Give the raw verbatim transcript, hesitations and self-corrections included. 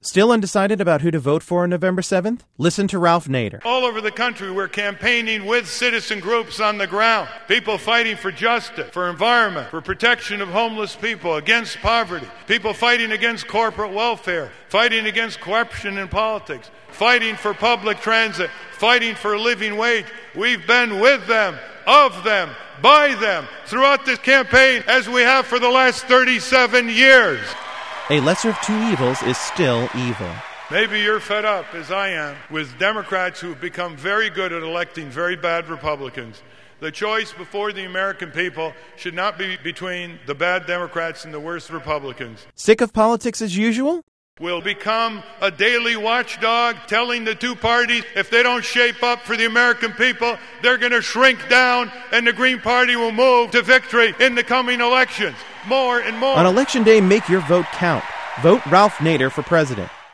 Still undecided about who to vote for on November seventh? Listen to Ralph Nader. All over the country, we're campaigning with citizen groups on the ground. People fighting for justice, for environment, for protection of homeless people, against poverty. People fighting against corporate welfare, fighting against corruption in politics, fighting for public transit, fighting for a living wage. We've been with them, of them, by them, throughout this campaign, as we have for the last thirty-seven years. A lesser of two evils is still evil. Maybe you're fed up, as I am, with Democrats who have become very good at electing very bad Republicans. The choice before the American people should not be between the bad Democrats and the worst Republicans. Sick of politics as usual? We'll become a daily watchdog telling the two parties if they don't shape up for the American people, they're going to shrink down and the Green Party will move to victory in the coming elections. More and more. On Election Day, make your vote count. Vote Ralph Nader for president.